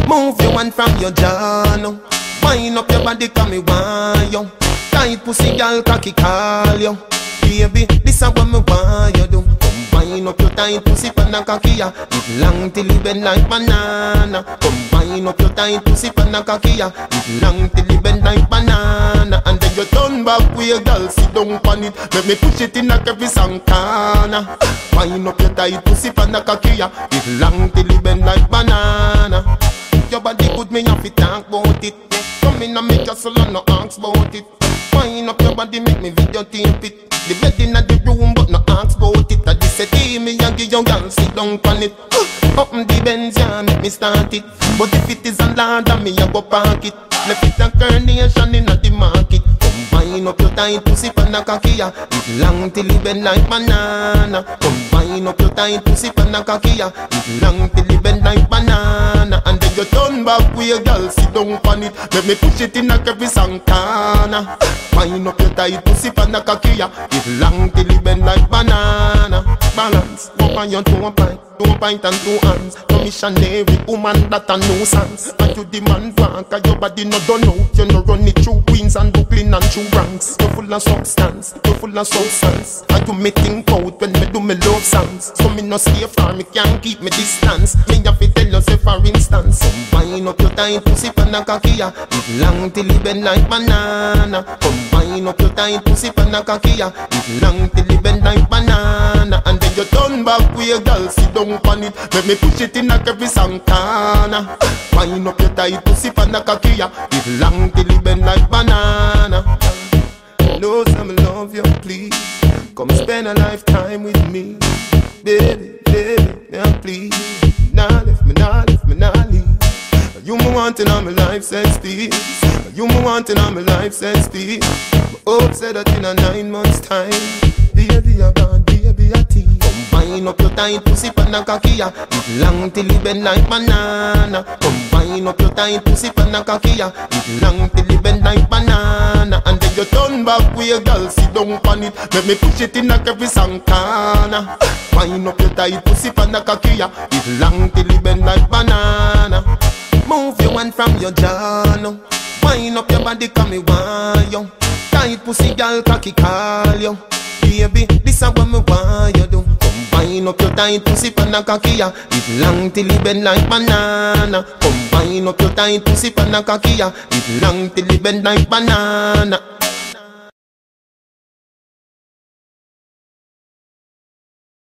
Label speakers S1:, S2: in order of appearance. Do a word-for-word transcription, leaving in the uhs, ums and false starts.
S1: Move your hand from your jaw now. Wind up your body, come me want you. Tight pussy, girl, cocky call you. Baby, this is what me want you do. Combine up your tight pussy, pan a cocky ya. It long till it bend like banana. Combine up your tight pussy, pan a cocky ya. It long till it bend like banana. And then you turn back with your girl, sit down on it. Let me push it in like every song corner. Wind up your tight pussy, pan a cocky ya. It long till it bend like banana. Your body good, me have to talk about it. Come in and make your soul and no ask about it. Wind up your body, make me videotape it. The bed in the room, but no ask about it. I just say, team me and give your girl sit down on it. Up in the Benz, yeah, make me start it. But if it is a land, me a go park it. Left it a carnation in the market. Combine up your tight pussy pan a cocky ya. It long till it bend like banana. Combine up your tight pussy pan a cocky ya. It long till it bend like banana. And then you turn back with your girl, sit down on it. Let me push it in like every song corner. Wind up your tight pussy pan a cocky ya. It long till it bend like banana. Balance, walk on your two pint, two pint and two hands. No missionary woman that a nuisance. And you demand wank, cause your body no done out. You no run it through Queens and Brooklyn and through Bronx. You full of substance, you full of substance. And you me think out when me do me love songs. So me no stay far, me can't keep me distance. Me have to tell you say for instance. Combine up your tight pussy pan a cocky ya. It long till it bend like banana. Combine up your tight pussy pan a cocky ya. It long till it bend like banana. And then you turn back with your girl, sit down on it. Let me push it in like every song corner. Wind up your tight pussy pan a cocky ya. It long till it bend like banana. Know some love you, please. Come spend a lifetime with me, baby, baby, now please. Nah left me, nah left me, nah leave. You me wanting on my life, says Steve. You me wanting on my life, says Steve. My hope said that in a nine months time, baby I gone, baby I tea. Combine up your tight pussy pan a cocky ya. It long till it bend like banana. Combine up your tight pussy pan a cocky ya. It long till it bend like banana. And then you turn back with your girl, sit down on it. Let me push it in like every song corner. Wind up your tight pussy pan a cocky ya. It long till it bend like banana. Move your hand from your jaw now. Wind up your body, come me want you. Tight pussy girl, cocky call you. Baby, this is what me want you do. Combine up your tight pussy pan a cocky ya. It long till it bend like banana. Combine up your tight pussy pan a cocky ya. It long till it bend like banana.